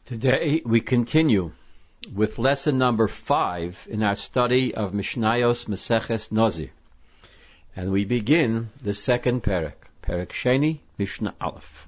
Today we continue with lesson number 5 in our study of Mishnayos Maseches Nazir. And we begin the second parak, Parak Sheni, Mishnah Aleph.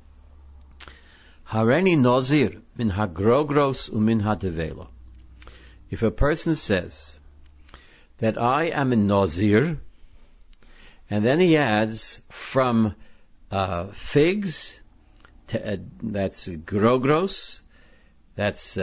Hareni Nazir min hagrogros umin hadevela. If a person says that I am a Nazir, and then he adds from figs, that's grogros, that's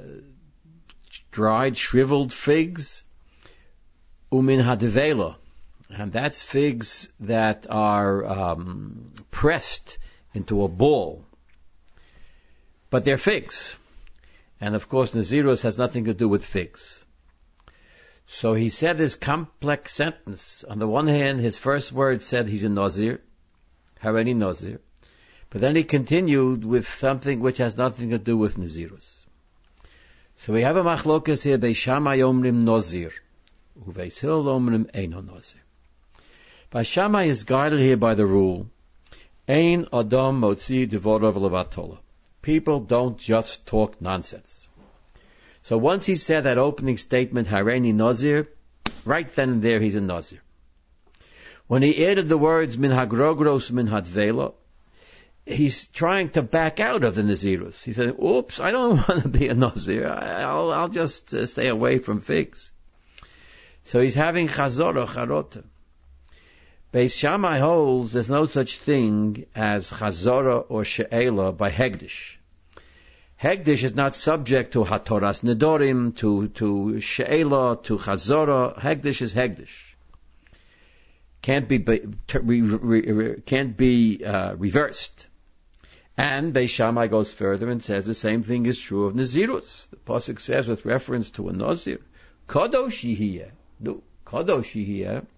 dried, shriveled figs, umin hadevela, and that's figs that are pressed into a ball. But they're figs. And of course, Nazirus has nothing to do with figs. So he said this complex sentence. On the one hand, his first word said he's a Nazir, Hareni Nazir. But then he continued with something which has nothing to do with Nazirus. So we have a machlokas here, Beis Shammai omrim Nazir, uVeis Hillel omrim eino Nazir. Beis Shammai is guided here by the rule, Ein Adam motzi devorav levatola. People don't just talk nonsense. So once he said that opening statement, Hareni Nazir, right then and there he's a Nazir. When he added the words min hagrogros min hadvela, he's trying to back out of the Nazirus. He said, oops, I don't want to be a Nazir. I'll just stay away from figs. So he's having chazorah, charota. Beis Shammai holds there's no such thing as chazorah or she'ela by Hegdish. Hegdish is not subject to hatoras nedorim, to she'ela, to chazorah. Hegdish is Hegdish. Can't be reversed. And Beis Shammai goes further and says the same thing is true of Nazirus. The pasuk says with reference to a Nazir, Kadosh yihiyeh. No, Kadosh yihiyeh.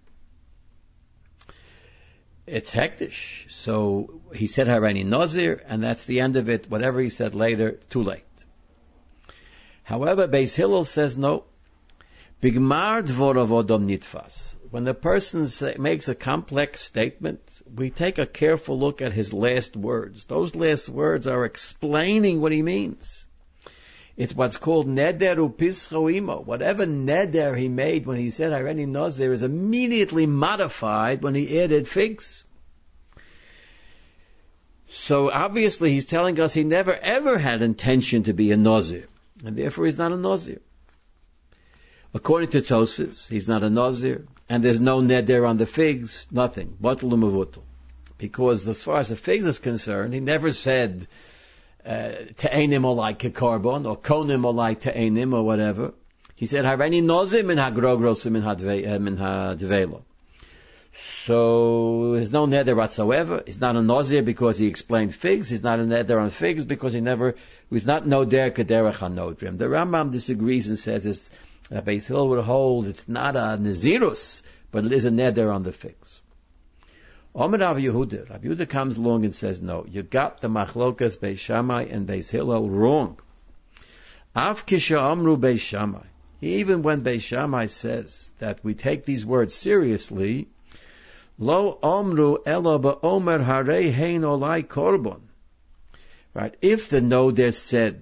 It's hektish. So he said Hareni Nazir, and that's the end of it. Whatever he said later, too late. However, Beis Hillel says no. Bigmar dvorav odom nitfas. When the person makes a complex statement, we take a careful look at his last words. Those last words are explaining what he means. It's what's called neder upischo imo. Whatever neder he made when he said Hareni Nazir is immediately modified when he added figs. So obviously he's telling us he never ever had intention to be a Nazir, and therefore he's not a Nazir. According to Tosfos, he's not a Nazir, and there's no neder on the figs, nothing. Batul u'mevutul. Because as far as the figs is concerned, he never said te'enim olai kekarbon, or konim olai te'enim, or whatever. He said, Hareni Nazir min hagrogros min hadvela. So there's no neder whatsoever. He's not a Nazir because he explained figs. He's not a neder on figs because he's not noder kederech hanodrim. The Rambam disagrees and says it's Beis Hillel would hold it's not a Nazirus, but it is a neder on the figs. Omer Rav Yehuda. Rav Yehuda comes along and says, no, you got the machlokas Beis Shammai and Beis Hillel wrong. Af kisha amru Beis Shammai. Even when Beis Shammai says that we take these words seriously, lo amru ela ba'omer harei hein olai korban. Right? If the noder said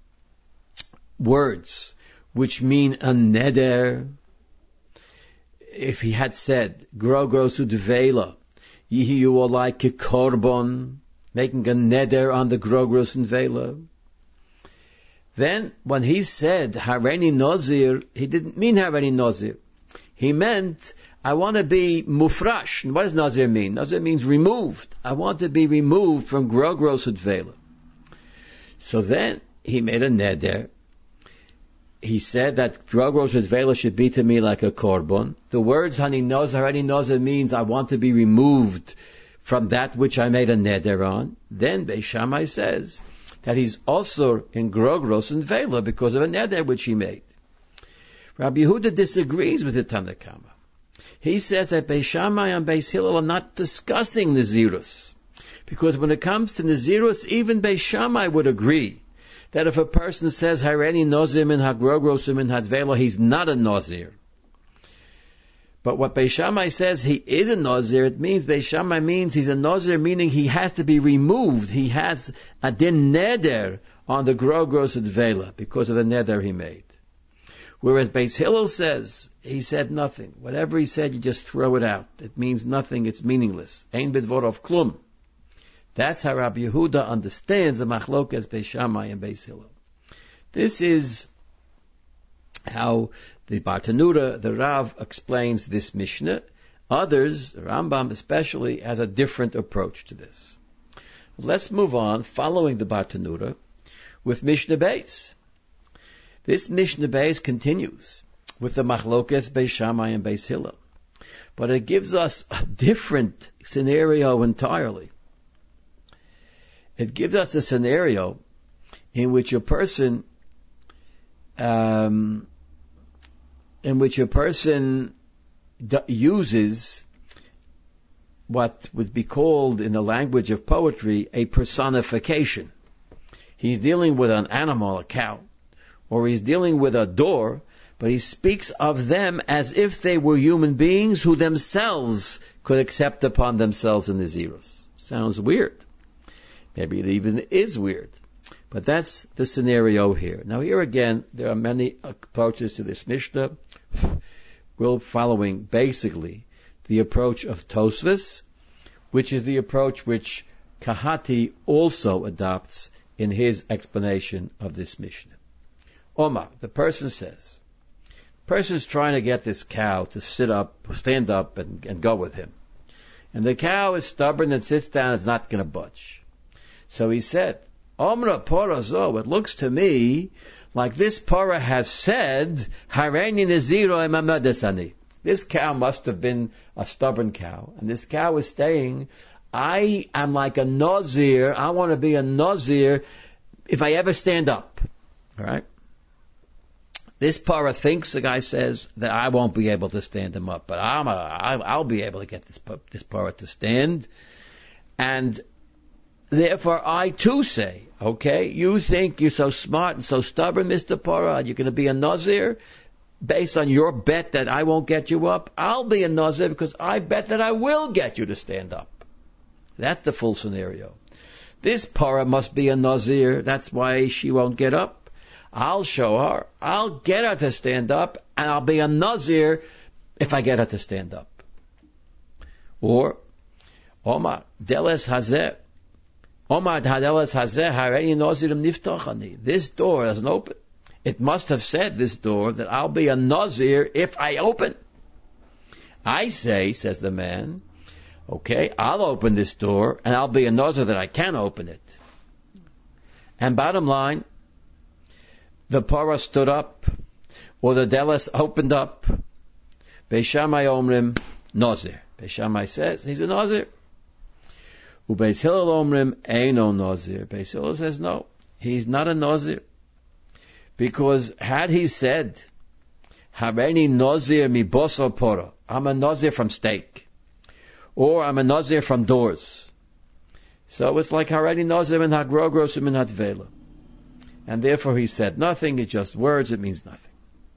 words which mean a neder, if he had said grogros udvela, yihiyu olai kekorban, making a neder on the grogros and vela, then when he said Hareni Nazir, he didn't mean Hareni Nazir. He meant, I want to be mufrash. And what does Nazir mean? Nazir means removed. I want to be removed from grogros and vela. So then he made a neder. He said that grogros and vela should be to me like a korban. The words Hareni Nazir means I want to be removed from that which I made a neder on. Then Beis Shammai says that he's also in grogros and vela because of a neder which he made. Rabbi Yehuda disagrees with the Tanna Kama. He says that Beis Shammai and Beis Hillel are not discussing Nazirus. Because when it comes to Nazirus, even Beis Shammai would agree that if a person says Hareni Nazir min hagrogros min hadvela, he's not a Nazir. But what Beis Shammai says, he is a Nazir, it means Beis Shammai means he's a Nazir, meaning he has to be removed. He has a din neder on the Grogros Advela because of the neder he made. Whereas Beis Hillel says, he said nothing. Whatever he said, you just throw it out. It means nothing, it's meaningless. Ein bidvorov klum. That's how Rabbi Yehuda understands the machlokas Beis Shammai and Beis Hillel. This is how the Bartanura, the Rav, explains this Mishnah. Others, the Rambam especially, has a different approach to this. Let's move on, following the Bartanura, with Mishnah Beis. This Mishnah Beis continues with the Machlokas Beis Shammai and Beis Hillel. But it gives us a different scenario entirely. It gives us a scenario in which a person uses what would be called in the language of poetry a personification. He's dealing with an animal, a cow, or he's dealing with a door, but he speaks of them as if they were human beings who themselves could accept upon themselves the Nazirus. Sounds weird. Maybe it even is weird. But that's the scenario here. Now here again, there are many approaches to this Mishnah. We're following basically the approach of Tosfos, which is the approach which Kahati also adopts in his explanation of this Mishnah. Omar, the person says, the person's trying to get this cow to stand up and go with him. And the cow is stubborn and sits down, it's not going to budge. So he said, Omra Porozo, it looks to me like this Porah has said, Hareini Naziro Emamadesani. This cow must have been a stubborn cow. And this cow is saying, I am like a Nazir. I want to be a Nazir if I ever stand up. All right? This Porah thinks, the guy says, that I won't be able to stand him up. But I'll be able to get this Porah to stand. And therefore, I too say, okay, you think you're so smart and so stubborn, Mr. Porah, you're going to be a Nazir based on your bet that I won't get you up? I'll be a Nazir because I bet that I will get you to stand up. That's the full scenario. This Porah must be a Nazir. That's why she won't get up. I'll show her. I'll get her to stand up, and I'll be a Nazir if I get her to stand up. Or, Omar, Deles Hazeh. Omar Hadeles Hazeh Harei Nazirim Niftochani. This door doesn't open. It must have said, this door, that I'll be a Nazir if I open. I say, says the man, okay, I'll open this door, and I'll be a Nazir that I can open it. And bottom line, the Porah stood up, or the Deles opened up. Beis Shammai Omrim, Nazir. Beis Shammai says, he's a Nazir. Ubeis Hillel Omrim, Eino Nazir. Beis Hillel says, no, he's not a Nazir. Because had he said, Hareini Nazir mi boso Porah, I'm a Nazir from steak, or I'm a Nazir from doors. So it's like Hareini Nazir min hagrogros min hatvela. And therefore he said nothing, it's just words, it means nothing.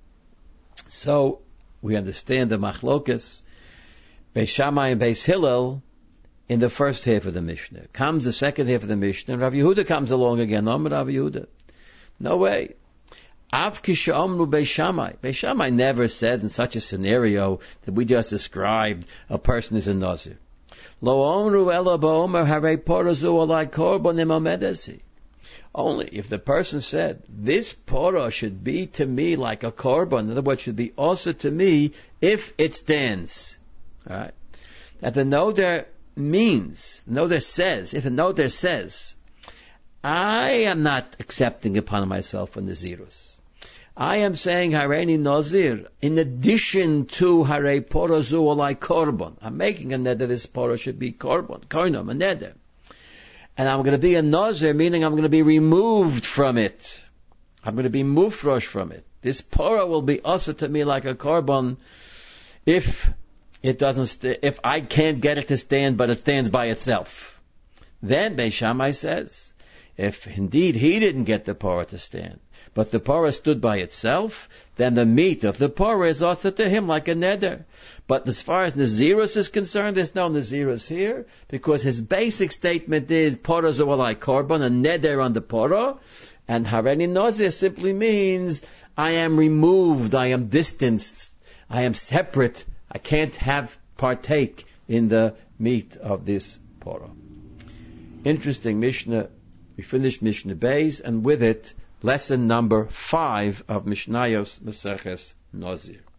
So we understand the machlokas, Beis Shammai and Beis Hillel, in the first half of the Mishnah. Comes the second half of the Mishnah, and Rav Yehuda comes along again. No, Rav Yehuda. No way. Av kisha omru Beis Shammai. Beis Shammai never said in such a scenario that we just described a person as a Nazir. Lo omru ela ba'omer harei porozu olai korbanim omedesi. Only if the person said, this porah should be to me like a korban, in other words, should be also to me if it stands. Alright? That the noder means, noder says, if the noder says, I am not accepting upon myself a Nazirus. I am saying Hareini Nazir, in addition to Harei Porozu Olai Korban. I'm making a neder, this porah should be korban, koinam, a neder. And I'm going to be a Nazir, meaning I'm going to be removed from it. I'm going to be mufrosh from it. This porah will be also to me like a korban if it doesn't, if I can't get it to stand, but it stands by itself. Then Beis Shammai says, if indeed he didn't get the porah to stand, but the parah stood by itself, then the meat of the parah is also to him like a neder. But as far as Nazirus is concerned, there's no Nazirus here, because his basic statement is parah zo'alai korban, a neder on the parah, and Hareni Nazir simply means I am removed, I am distanced, I am separate, I can't partake in the meat of this parah. Interesting Mishnah. We finished Mishnah Beis, and with it, lesson number 5 of Mishnayos Maseches Nazir.